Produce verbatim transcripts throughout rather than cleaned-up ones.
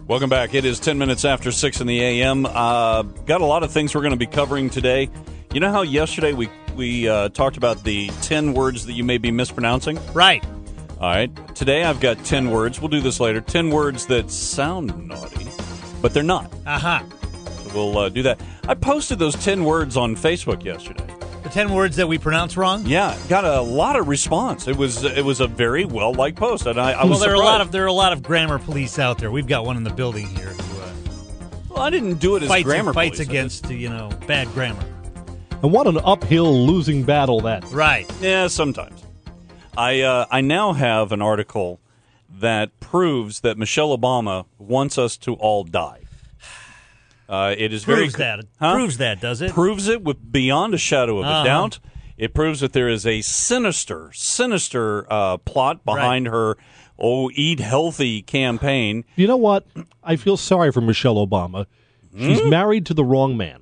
Welcome back. It is ten minutes after six in the a m. Uh, got a lot of things we're going to be covering today. You know how yesterday we, we uh, talked about the ten words that you may be mispronouncing? Right. All right. Today I've got ten words. We'll do this later. ten words that sound naughty, but they're not. Uh-huh. So we'll uh, do that. I posted those ten words on Facebook yesterday. The ten words that we pronounce wrong? Yeah, got a lot of response. It was it was a very well liked post, and I, I was well, there surprised. are a lot of there are a lot of grammar police out there. We've got one in the building here who uh, well, I didn't do it as fights, grammar fights police. against you know bad grammar. And what an uphill losing battle that. Right. Yeah, sometimes. I uh, I now have an article that proves that Michelle Obama wants us to all die. Uh, it is proves very that. Huh? Proves that, does it? Proves it with beyond a shadow of Uh-huh. a doubt. It proves that there is a sinister, sinister uh, plot behind Right. her "Oh, eat healthy" campaign. You know what? I feel sorry for Michelle Obama. She's Hmm? married to the wrong man.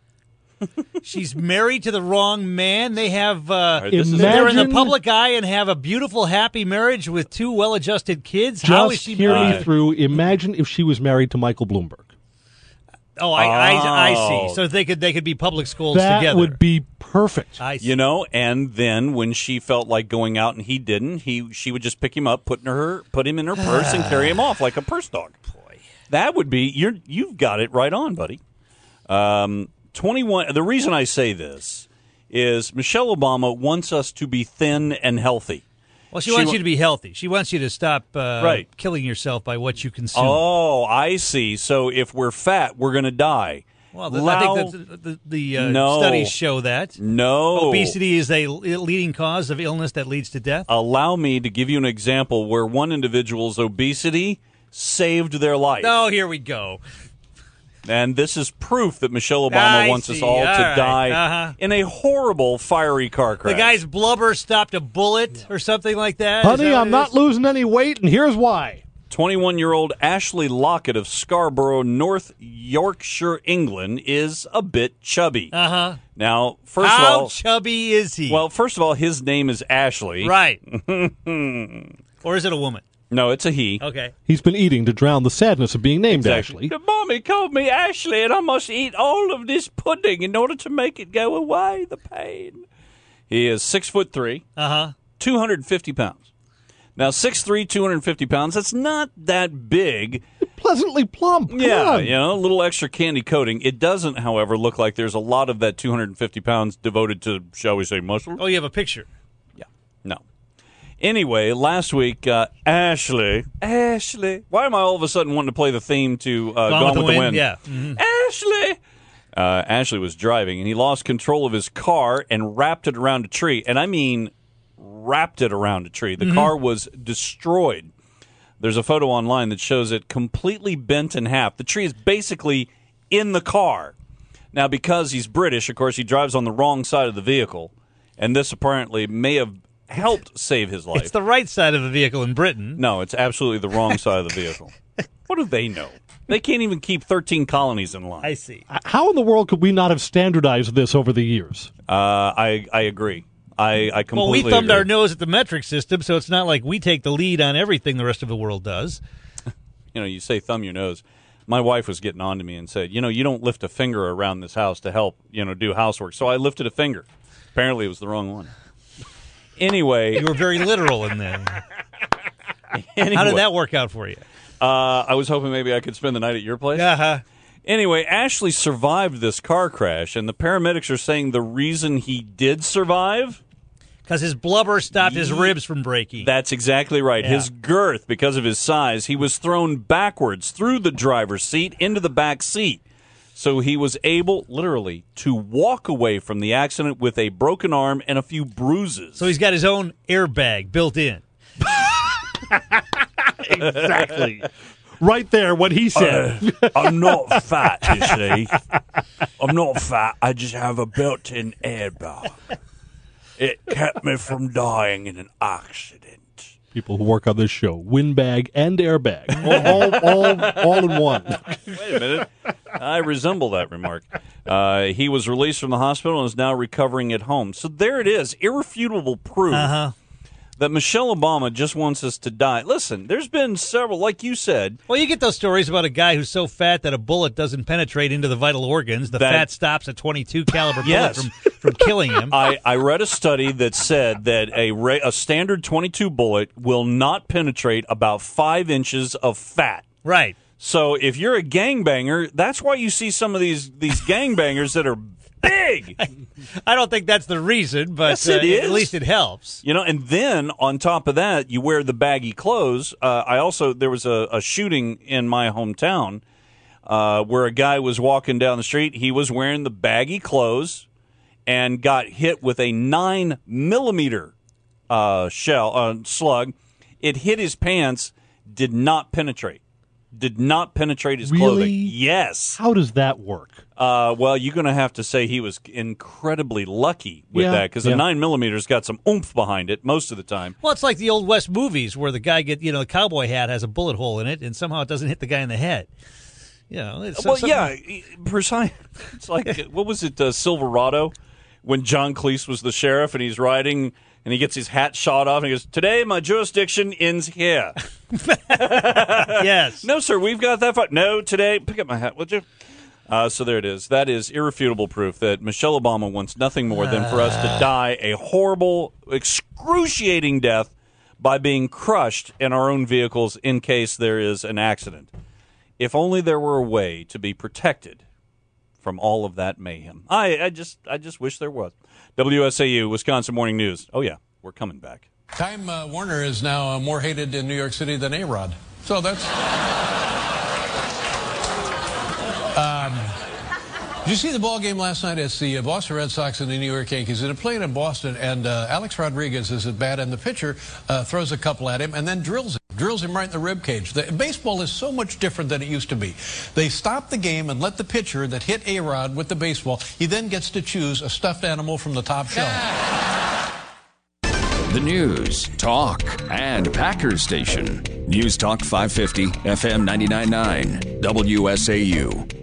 She's married to the wrong man. They have uh, right, this is- they're in the Imagine- public eye and have a beautiful, happy marriage with two well-adjusted kids. How is Just she hear married? me through. Imagine if she was married to Michael Bloomberg. Oh, I, I, I Oh. see. So they could they could be public schools That together. would be perfect. I see. You know, and then when she felt like going out and he didn't, he she would just pick him up, put in her, put him in her purse, and carry him off like a purse dog. Boy, that would be you're you've got it right on, buddy. Um, twenty-one. The reason I say this is Michelle Obama wants us to be thin and healthy. Well, she, She wants wa- you to be healthy. She wants you to stop uh, Right. killing yourself by what you consume. Oh, I see. So if we're fat, we're going to die. well, the, Allow- I think that the, the uh, No. studies show that. no Obesity is a leading cause of illness that leads to death. Allow me to give you an example where one individual's obesity saved their life. Oh, here we go. And this is proof that Michelle Obama I wants us see. all, All to right. die Uh-huh. in a horrible, fiery car crash. The guy's blubber stopped a bullet or something like that. Is Honey, that what I'm it not is? losing any weight, and here's why. twenty-one-year-old Ashley Lockett of Scarborough, North Yorkshire, England, is a bit chubby. Uh-huh. Now, first How of all, chubby is he? well, first of all, his name is Ashley. right. Or is it a woman? No, it's a he. Okay. He's been eating to drown the sadness of being named Exactly. Ashley. The mommy called me Ashley, and I must eat all of this pudding in order to make it go away, the pain. He is six foot three, Uh-huh. two hundred fifty pounds. Now, six three, two hundred fifty pounds, that's not that big. Pleasantly plump. Come Yeah, on. you know, a little extra candy coating. It doesn't, however, look like there's a lot of that two hundred fifty pounds devoted to, shall we say, muscle. Oh, you have a picture. Yeah, no. Anyway, last week, uh, Ashley, Ashley, why am I all of a sudden wanting to play the theme to uh, Gone, with the Wind? Yeah. Mhm. Ashley! Uh, Ashley was driving, and he lost control of his car and wrapped it around a tree. And I mean wrapped it around a tree. The car was destroyed. There's a photo online that shows it completely bent in half. The tree is basically in the car. Now, because he's British, of course, he drives on the wrong side of the vehicle, and this apparently may have helped save his life. It's the right side of the vehicle in Britain. No, it's absolutely the wrong side of the vehicle. What do they know? They can't even keep thirteen colonies in line. I see. How in the world could we not have standardized this over the years? Uh, I I agree. I, I Well, completely we thumbed agree. our nose at the metric system, so it's not like we take the lead on everything the rest of the world does. You know, you say thumb your nose. My wife was getting on to me and said, you know, you don't lift a finger around this house to help, you know, do housework. So I lifted a finger. Apparently it was the wrong one. Anyway. You were very literal in that. anyway How did that work out for you? Uh, I was hoping maybe I could spend the night at your place. Uh-huh. Anyway, Ashley survived this car crash, and the paramedics are saying the reason he did survive... Because his blubber stopped his Ye- ribs from breaking. That's exactly right. Yeah. His girth, because of his size, he was thrown backwards through the driver's seat into the back seat. So he was able, literally, to walk away from the accident with a broken arm and a few bruises. So he's got his own airbag built in. Exactly. Right there, what he said. Uh, I'm not fat, you see. I'm not fat. I just have a built-in airbag. It kept me from dying in an accident. People who work on this show, windbag and airbag, all, all, all, all in one. Wait a minute. I resemble that remark. Uh, he was released from the hospital and is now recovering at home. So there it is, irrefutable proof Uh-huh. that Michelle Obama just wants us to die. Listen, there's been several, like you said. Well, you get those stories about a guy who's so fat that a bullet doesn't penetrate into the vital organs. The That- fat stops a twenty-two caliber Yes. bullet from, from killing him. I, I read a study that said that a ra- a standard twenty-two bullet will not penetrate about five inches of fat. Right. So if you're a gangbanger, that's why you see some of these these gangbangers that are big. I don't think that's the reason, but Yes, it uh, is. at least it helps. You know, and then on top of that, you wear the baggy clothes. Uh, I also there was a, a shooting in my hometown uh, where a guy was walking down the street. He was wearing the baggy clothes and got hit with a nine millimeter uh, shell uh, slug. It hit his pants, did not penetrate. Did not penetrate his Really? clothing. Yes. How does that work? Uh, well, you're going to have to say he was incredibly lucky with Yeah, that because yeah. the nine millimeters got some oomph behind it most of the time. Well, it's like the old West movies where the guy get you know the cowboy hat has a bullet hole in it, and somehow it doesn't hit the guy in the head. You know, it's Well, something- yeah, precise. It's like what was it, uh, Silverado, when John Cleese was the sheriff and he's riding and he gets his hat shot off and he goes, "Today my jurisdiction ends here." yes. No, sir, we've got that far. No, today, pick up my hat, would you? Uh, so there it is. That is irrefutable proof that Michelle Obama wants nothing more than for us to die a horrible, excruciating death by being crushed in our own vehicles in case there is an accident. If only there were a way to be protected from all of that mayhem. I, I just I just wish there was. W S A U, Wisconsin Morning News. Oh, yeah, we're coming back. Time uh, Warner is now uh, more hated in New York City than A-Rod. So that's... um, did you see the ball game last night? It's the uh, Boston Red Sox and the New York Yankees. They're playing in Boston, and uh, Alex Rodriguez is at bat, and the pitcher uh, throws a couple at him and then drills him. Drills him right in the rib cage. The, baseball is so much different than it used to be. They stop the game and let the pitcher that hit A-Rod with the baseball, he then gets to choose a stuffed animal from the top shelf. The news, talk, and Packers station. News Talk five fifty, F M ninety-nine point nine, W S A U.